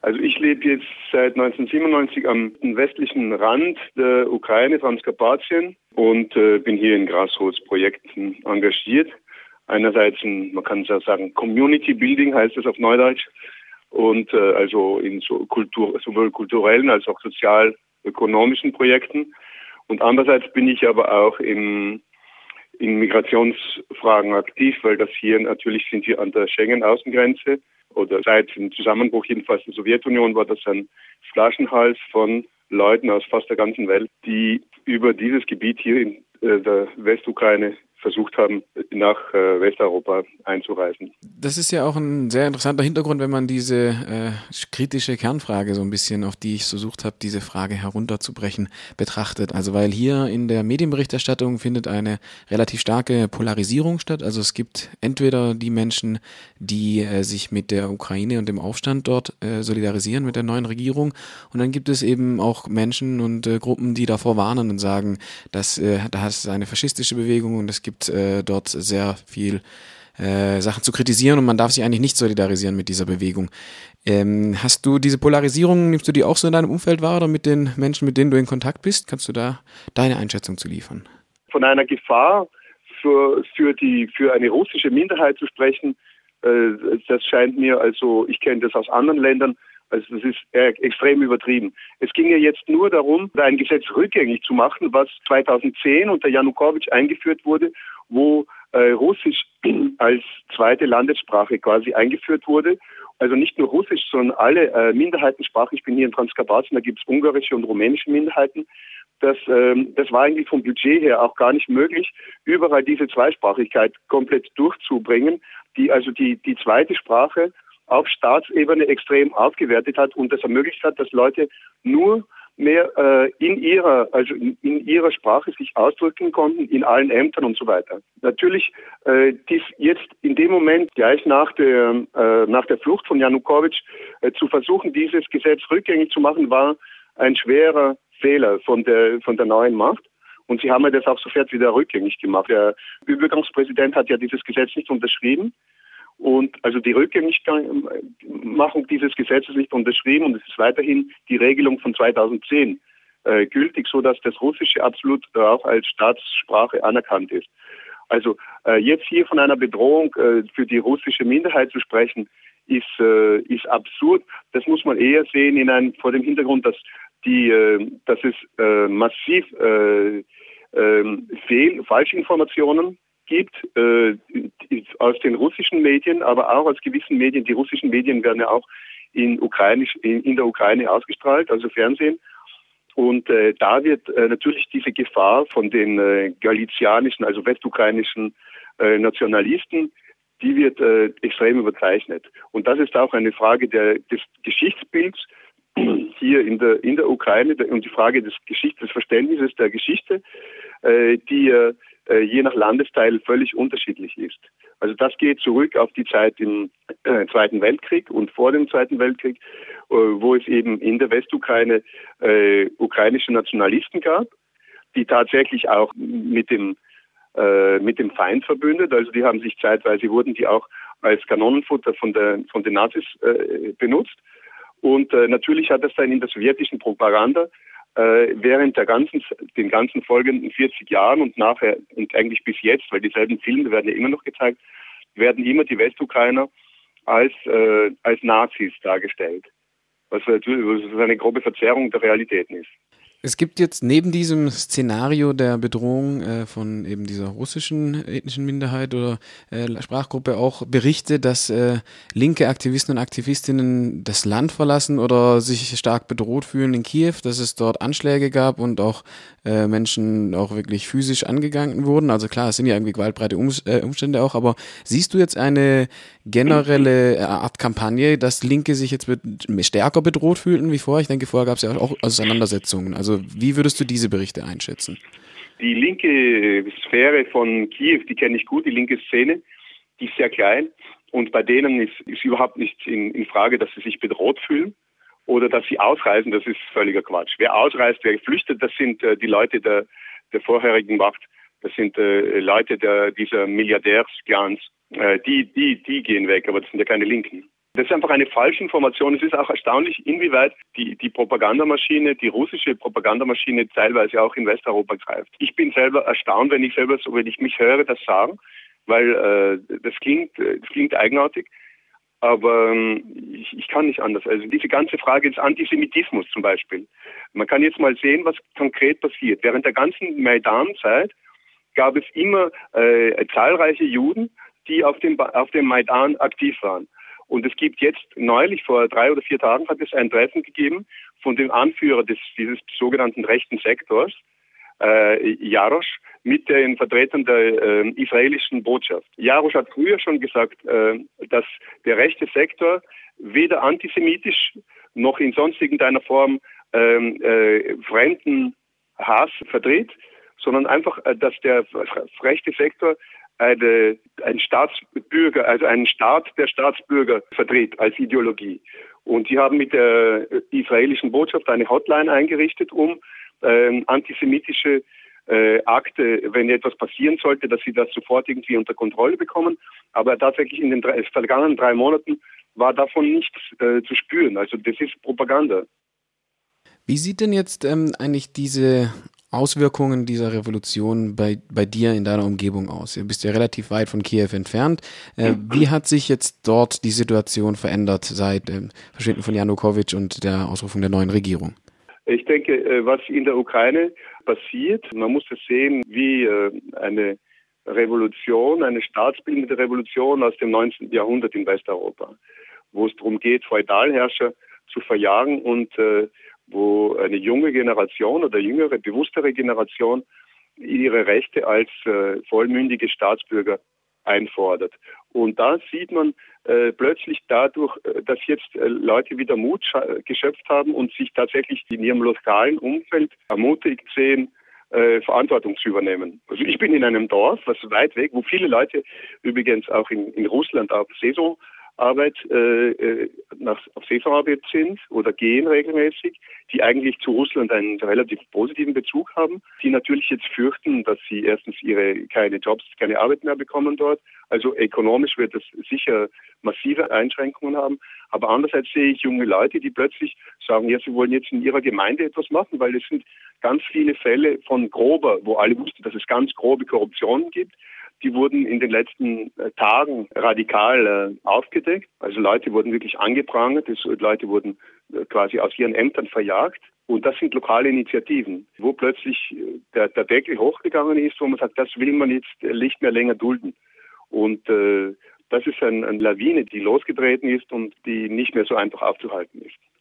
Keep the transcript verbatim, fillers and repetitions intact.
Also ich lebe jetzt seit neunzehnhundertsiebenundneunzig am westlichen Rand der Ukraine, Transkarpatien, und äh, bin hier in Grassroots-Projekten engagiert. Einerseits in, man kann es ja sagen, Community Building heißt das auf Neudeutsch, und äh, also in so Kultur, sowohl kulturellen als auch sozial-ökonomischen Projekten. Und andererseits bin ich aber auch im, in Migrationsfragen aktiv, weil das hier natürlich sind wir an der Schengen-Außengrenze, oder seit dem Zusammenbruch jedenfalls der Sowjetunion war das ein Flaschenhals von Leuten aus fast der ganzen Welt, die über dieses Gebiet hier in äh, der Westukraine versucht haben, nach äh, Westeuropa einzureisen. Das ist ja auch ein sehr interessanter Hintergrund, wenn man diese äh, kritische Kernfrage so ein bisschen, auf die ich versucht habe, diese Frage herunterzubrechen, betrachtet. Also weil hier in der Medienberichterstattung findet eine relativ starke Polarisierung statt. Also es gibt entweder die Menschen, die äh, sich mit der Ukraine und dem Aufstand dort äh, solidarisieren mit der neuen Regierung, und dann gibt es eben auch Menschen und äh, Gruppen, die davor warnen und sagen, dass äh, da ist eine faschistische Bewegung und es gibt äh, dort sehr viel äh, Sachen zu kritisieren und man darf sich eigentlich nicht solidarisieren mit dieser Bewegung. Ähm, hast du diese Polarisierung, nimmst du die auch so in deinem Umfeld wahr oder mit den Menschen, mit denen du in Kontakt bist? Kannst du da deine Einschätzung zu liefern? Von einer Gefahr für, für, die, für eine russische Minderheit zu sprechen, äh, das scheint mir, also ich kenne das aus anderen Ländern, also das ist äh, extrem übertrieben. Es ging ja jetzt nur darum, ein Gesetz rückgängig zu machen, was zweitausendzehn unter Janukowitsch eingeführt wurde, wo äh, Russisch als zweite Landessprache quasi eingeführt wurde. Also nicht nur Russisch, sondern alle äh, Minderheitensprachen. Ich bin hier in Transkarpatien, da gibt es ungarische und rumänische Minderheiten. Das, ähm, das war eigentlich vom Budget her auch gar nicht möglich, überall diese Zweisprachigkeit komplett durchzubringen, die also die, die zweite Sprache auf Staatsebene extrem aufgewertet hat und das ermöglicht hat, dass Leute nur mehr äh, in ihrer, also in, in ihrer Sprache sich ausdrücken konnten, in allen Ämtern und so weiter. Natürlich, äh, dies jetzt in dem Moment, gleich nach der, äh, nach der Flucht von Janukowitsch, äh, zu versuchen, dieses Gesetz rückgängig zu machen, war ein schwerer Fehler von der, von der neuen Macht. Und sie haben ja das auch sofort wieder rückgängig gemacht. Der Übergangspräsident hat ja dieses Gesetz nicht unterschrieben. Und also die Rückgängigmachung dieses Gesetzes nicht unterschrieben, und es ist weiterhin die Regelung von zweitausendzehn äh, gültig, so dass das Russische absolut äh, auch als Staatssprache anerkannt ist. Also äh, jetzt hier von einer Bedrohung äh, für die russische Minderheit zu sprechen, ist äh, ist absurd. Das muss man eher sehen in einem, vor dem Hintergrund, dass die äh, dass es äh, massiv äh, äh, Fehl, Falschinformationen gibt äh, aus den russischen Medien, aber auch aus gewissen Medien. Die russischen Medien werden ja auch in, Ukrainisch, in, in der Ukraine ausgestrahlt, also Fernsehen. Und äh, da wird äh, natürlich diese Gefahr von den äh, galizianischen, also westukrainischen äh, Nationalisten, die wird äh, extrem überzeichnet. Und das ist auch eine Frage der, des Geschichtsbilds hier in der, in der Ukraine und die Frage des Geschichts, des Verständnisses der Geschichte, äh, die äh, je nach Landesteil völlig unterschiedlich ist. Also das geht zurück auf die Zeit im äh, Zweiten Weltkrieg und vor dem Zweiten Weltkrieg, äh, wo es eben in der Westukraine äh, ukrainische Nationalisten gab, die tatsächlich auch mit dem äh, mit dem Feind verbündet. Also die haben sich zeitweise, wurden die auch als Kanonenfutter von der von den Nazis äh, benutzt. Und äh, natürlich hat das dann in der sowjetischen Propaganda äh, während der ganzen, den ganzen folgenden vierzig Jahren und nachher und eigentlich bis jetzt, weil dieselben Filme werden ja immer noch gezeigt, werden immer die Westukrainer als äh, als Nazis dargestellt, was natürlich eine grobe Verzerrung der Realitäten ist. Es gibt jetzt neben diesem Szenario der Bedrohung äh, von eben dieser russischen ethnischen Minderheit oder äh, Sprachgruppe auch Berichte, dass äh, linke Aktivisten und Aktivistinnen das Land verlassen oder sich stark bedroht fühlen in Kiew, dass es dort Anschläge gab und auch äh, Menschen auch wirklich physisch angegangen wurden. Also klar, es sind ja irgendwie gewaltbreite um, äh, Umstände auch, aber siehst du jetzt eine generelle Art Kampagne, dass Linke sich jetzt stärker bedroht fühlten wie vorher? Ich denke, vorher gab es ja auch Auseinandersetzungen. Also wie würdest du diese Berichte einschätzen? Die linke Sphäre von Kiew, die kenne ich gut, die linke Szene, die ist sehr klein. Und bei denen ist, ist überhaupt nicht in, in Frage, dass sie sich bedroht fühlen oder dass sie ausreisen. Das ist völliger Quatsch. Wer ausreist, wer flüchtet, das sind äh, die Leute der, der vorherigen Macht. Das sind äh, Leute der, dieser Milliardärsclans. Äh, die, die, die gehen weg, aber das sind ja keine Linken. Das ist einfach eine falsche Information. Es ist auch erstaunlich, inwieweit die, die Propagandamaschine, die russische Propagandamaschine teilweise auch in Westeuropa greift. Ich bin selber erstaunt, wenn ich selber so, wenn ich mich höre, das sagen, weil äh, das klingt, äh, das klingt eigenartig. Aber ähm, ich, ich kann nicht anders. Also diese ganze Frage des Antisemitismus zum Beispiel. Man kann jetzt mal sehen, was konkret passiert. Während der ganzen Maidan-Zeit gab es immer äh, zahlreiche Juden, die auf dem, auf dem Maidan aktiv waren. Und es gibt jetzt neulich, vor drei oder vier Tagen, hat es ein Treffen gegeben von dem Anführer des, dieses sogenannten rechten Sektors, äh, Jarosch, mit den Vertretern der äh, israelischen Botschaft. Jarosch hat früher schon gesagt, äh, dass der rechte Sektor weder antisemitisch noch in sonst irgendeiner Form äh, äh, fremden Hass vertritt, sondern einfach, äh, dass der rechte Sektor eine, ein Staatsbürger, also einen Staat der Staatsbürger vertritt als Ideologie. Und die haben mit der israelischen Botschaft eine Hotline eingerichtet, um ähm, antisemitische äh, Akte, wenn etwas passieren sollte, dass sie das sofort irgendwie unter Kontrolle bekommen. Aber tatsächlich in den drei, vergangenen drei Monaten war davon nichts äh, zu spüren. Also das ist Propaganda. Wie sieht denn jetzt ähm, eigentlich diese Auswirkungen dieser Revolution bei, bei dir in deiner Umgebung aus? Du bist ja relativ weit von Kiew entfernt. Äh, wie hat sich jetzt dort die Situation verändert seit dem Verschwinden von Janukowitsch und der Ausrufung der neuen Regierung? Ich denke, was in der Ukraine passiert, man muss es sehen wie eine Revolution, eine staatsbildende Revolution aus dem neunzehnten Jahrhundert in Westeuropa, wo es darum geht, Feudalherrscher zu verjagen und äh, wo eine junge Generation oder jüngere, bewusstere Generation ihre Rechte als äh, vollmündige Staatsbürger einfordert. Und da sieht man äh, plötzlich dadurch, äh, dass jetzt äh, Leute wieder Mut geschöpft haben und sich tatsächlich in ihrem lokalen Umfeld ermutigt sehen, äh, Verantwortung zu übernehmen. Also ich bin in einem Dorf, was weit weg, wo viele Leute übrigens auch in, in Russland auf Saisonarbeit, äh, nach, auf Saisonarbeit sind oder gehen regelmäßig, die eigentlich zu Russland einen relativ positiven Bezug haben, die natürlich jetzt fürchten, dass sie erstens ihre keine Jobs, keine Arbeit mehr bekommen dort. Also ökonomisch wird es sicher massive Einschränkungen haben. Aber andererseits sehe ich junge Leute, die plötzlich sagen, ja, sie wollen jetzt in ihrer Gemeinde etwas machen, weil es sind ganz viele Fälle von grober, wo alle wussten, dass es ganz grobe Korruption gibt. Die wurden in den letzten äh, Tagen radikal äh, aufgedeckt. Also Leute wurden wirklich angeprangert, das, Leute wurden äh, quasi aus ihren Ämtern verjagt. Und das sind lokale Initiativen, wo plötzlich äh, der, der Deckel hochgegangen ist, wo man sagt, das will man jetzt äh, nicht mehr länger dulden. Und äh, das ist ein, eine Lawine, die losgetreten ist und die nicht mehr so einfach aufzuhalten ist.